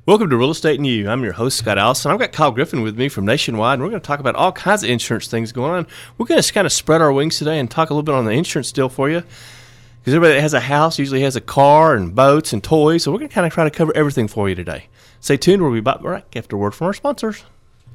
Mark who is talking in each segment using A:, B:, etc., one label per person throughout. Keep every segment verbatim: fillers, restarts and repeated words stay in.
A: Welcome to Real Estate and You. I'm your host, Scott Allison. I've got Kyle Griffin with me from Nationwide, and we're going to talk about all kinds of insurance things going on. We're going to kind of spread our wings today and talk a little bit on the insurance deal for you, because everybody that has a house usually has a car and boats and toys, so we're going to kind of try to cover everything for you today. Stay tuned. We'll be back right after a word from our sponsors.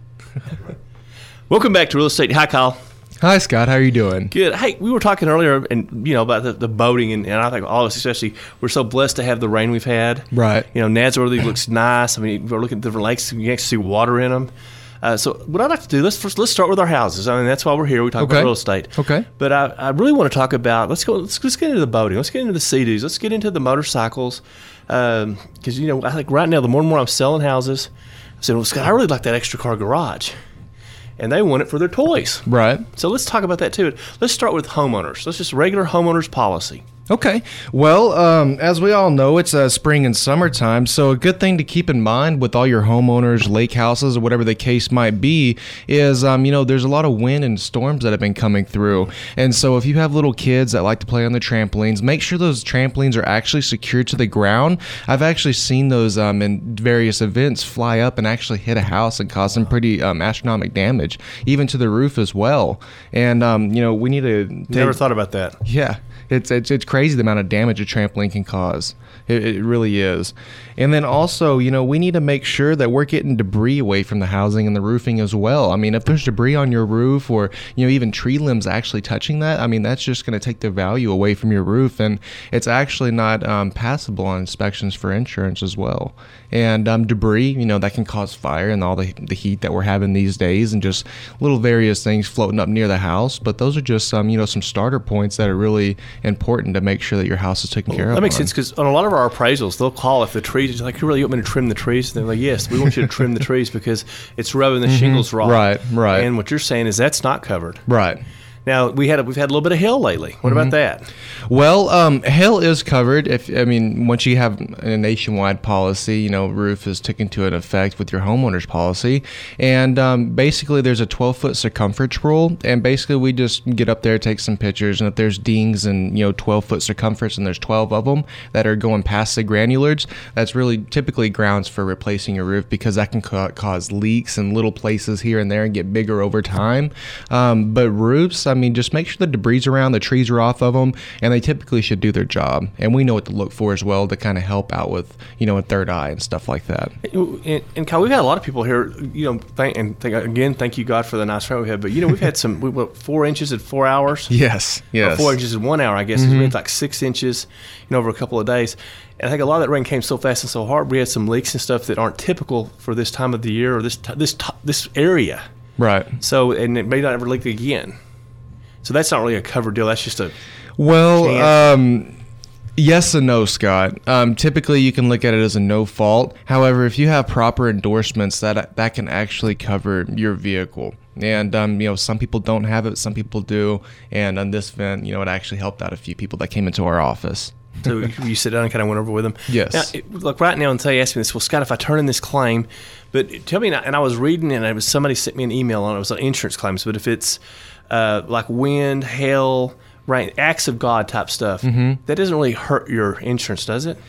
A: Welcome back to Real Estate. Hi, Kyle.
B: Hi, Scott. How are you doing?
A: Good. Hey, we were talking earlier, and you know about the, the boating, and, and I think all of us, especially, we're so blessed to have the rain we've had.
B: Right.
A: You know, Nazareth looks nice. I mean, we're looking at different lakes, and you can see water in them. Uh, so, what I'd like to do, let's first let's start with our houses. I mean, that's why we're here. We talk
B: Okay.
A: about real estate.
B: Okay.
A: But I, I really want to talk about let's go. Let's, let's get into the boating. Let's get into the Sea-Doos. Let's get into the motorcycles. Because um, you know, I think right now the more and more I'm selling houses, I said, well, Scott, I really like that extra car garage. And they want it for their toys.
B: Right.
A: So let's talk about that too. Let's start with homeowners. Let's just regular homeowners policy.
B: Okay. Well, um, as we all know, it's uh, spring and summertime, so a good thing to keep in mind with all your homeowners, lake houses, or whatever the case might be, is, um, you know, there's a lot of wind and storms that have been coming through. And so if you have little kids that like to play on the trampolines, make sure those trampolines are actually secured to the ground. I've actually seen those um, in various events fly up and actually hit a house and cause some pretty um, astronomical damage, even to the roof as well. And, um, you know, we need to... Take,
A: Never thought about that.
B: Yeah. It's, it's it's crazy the amount of damage a trampoline can cause. It, it really is. And then also, you know, we need to make sure that we're getting debris away from the housing and the roofing as well. I mean, if there's debris on your roof or, you know, even tree limbs actually touching that, I mean, that's just going to take the value away from your roof. And it's actually not um, passable on inspections for insurance as well. And um, debris, you know, that can cause fire and all the, the heat that we're having these days and just little various things floating up near the house. But those are just some, you know, some starter points that are really important to make sure that your house is taken care
A: Well,
B: of.
A: That makes
B: on.
A: sense, because on a lot of our appraisals, they'll call if the trees, it's like, you really want me to trim the trees? And they're like, yes, we want you to trim the trees because it's rubbing the mm-hmm. shingles raw.
B: Right, right.
A: And what you're saying is that's not covered.
B: Right.
A: Now, we had a, we've had a little bit of hail lately. What mm-hmm. about that?
B: Well, um, hail is covered. If I mean, once you have a nationwide policy, you know, roof is taken to an effect with your homeowner's policy. And um, basically, there's a twelve-foot circumference rule. And basically, we just get up there, take some pictures. And if there's dings and, you know, twelve-foot circumference and there's twelve of them that are going past the granulars, that's really typically grounds for replacing your roof, because that can ca- cause leaks in little places here and there and get bigger over time. Um, but roofs, I I mean, just make sure the debris around, the trees are off of them, and they typically should do their job. And we know what to look for as well to kind of help out with, you know, a third eye and stuff like that.
A: And, and Kyle, we've got a lot of people here, you know, thank, and thank, again, thank you, God, for the nice rain we had. But, you know, we've had some, we went four inches in four hours.
B: Yes, yes.
A: Or four inches in one hour, I guess. Mm-hmm. We had like six inches, you know, over a couple of days. And I think a lot of that rain came so fast and so hard. We had some leaks and stuff that aren't typical for this time of the year or this this this area.
B: Right.
A: So, and it may not ever leak again. So that's not really a covered deal. That's just a
B: well, um, yes and no, Scott. Um, typically, you can look at it as a no fault. However, if you have proper endorsements, that that can actually cover your vehicle. And um, you know, some people don't have it, some people do. And on this event, you know, it actually helped out a few people that came into our office.
A: So you sit down and kind of went over with them.
B: Yes.
A: Now, it, look, right now, until you asked me this, well, Scott, if I turn in this claim, but tell me, and I was reading, and it was somebody sent me an email on it. It was on insurance claims, but if it's uh, like wind, hail, rain, acts of God type stuff, mm-hmm. that doesn't really hurt your insurance, does it?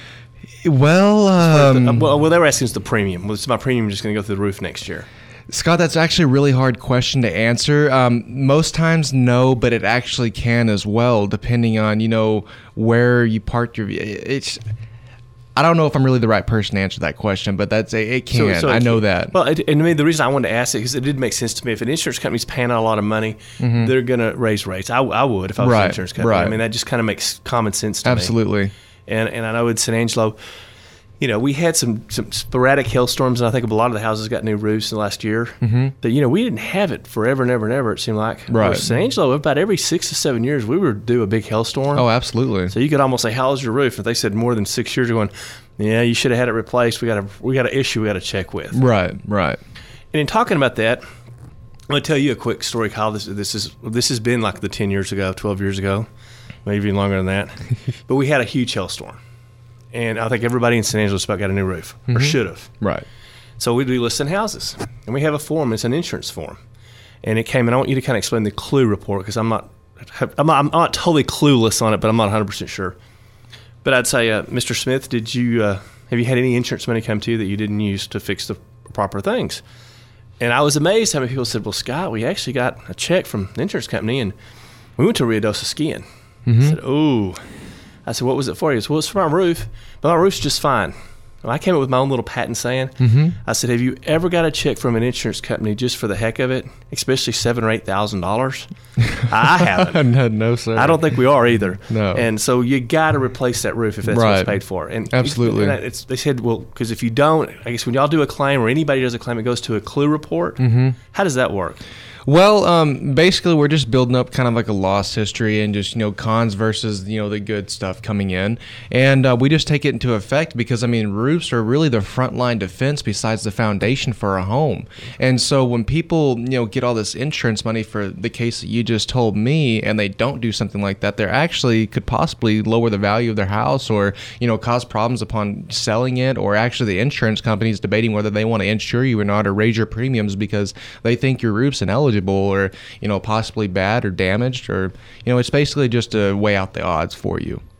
B: Well, um,
A: the, well, well, they were asking us the premium. Was my premium just going to go through the roof next year?
B: Scott, that's actually a really hard question to answer. Um, most times, no, but it actually can as well, depending on, you know, where you parked your. It's. I don't know if I'm really the right person to answer that question, but that's a, it can. So, so I know can. that.
A: Well, it, and to me, the reason I wanted to ask it because it did make sense to me. If an insurance company's paying out a lot of money, mm-hmm. they're going to raise rates. I, I would if I was
B: right,
A: an insurance company.
B: Right.
A: I mean, that just kind of makes common sense to
B: Absolutely.
A: me. Absolutely. And and I know in San Angelo, you know, we had some, some sporadic hailstorms, and I think a lot of the houses got new roofs in the last year. Mm-hmm. That, you know, we didn't have it forever and ever and ever, it seemed like.
B: Right.
A: San Angelo, about every six to seven years, we would do a big hailstorm.
B: Oh, absolutely.
A: So you could almost say, how's your roof? If they said more than six years ago, yeah, you should have had it replaced. We got a we got an issue we got to check with.
B: Right, right.
A: And in talking about that, I'm going to tell you a quick story, Kyle. This this is this has been like the ten years ago, twelve years ago, maybe even longer than that. But we had a huge hailstorm. And I think everybody in San Angelo about got a new roof, mm-hmm. or should have.
B: Right.
A: So we do listing houses, and we have a form. It's an insurance form, and it came. And I want you to kind of explain the clue report because I'm not, I'm not, I'm not totally clueless on it, but I'm not one hundred percent sure. But I'd say, uh, Mister Smith, did you uh, Have you had any insurance money come to you that you didn't use to fix the proper things? And I was amazed how many people said, well, Scott, we actually got a check from the insurance company, and we went to Ruidoso skiing. Mm-hmm. I said, oh. I said, what was it for? He goes, well, it's for my roof, but my roof's just fine. Well, I came up with my own little patent saying, mm-hmm. I said, have you ever got a check from an insurance company just for the heck of it, especially seven or eight thousand dollars? I haven't.
B: no, no, sir.
A: I don't think we are either.
B: No.
A: And so you got to replace that roof if that's
B: right.
A: what's paid for. And
B: absolutely.
A: And it's, they said, well, because if you don't, I guess when y'all do a claim or anybody does a claim, it goes to a CLUE report. Mm-hmm. How does that work?
B: Well, um, basically, we're just building up kind of like a loss history and just, you know, cons versus, you know, the good stuff coming in. And uh, we just take it into effect because, I mean, roofs are really the frontline defense besides the foundation for a home. And so when people, you know, get all this insurance money for the case that you just told me and they don't do something like that, they actually could possibly lower the value of their house or, you know, cause problems upon selling it, or actually the insurance companies debating whether they want to insure you or not or raise your premiums because they think your roof's ineligible or, you know, possibly bad or damaged, or, you know, it's basically just to weigh out the odds for you.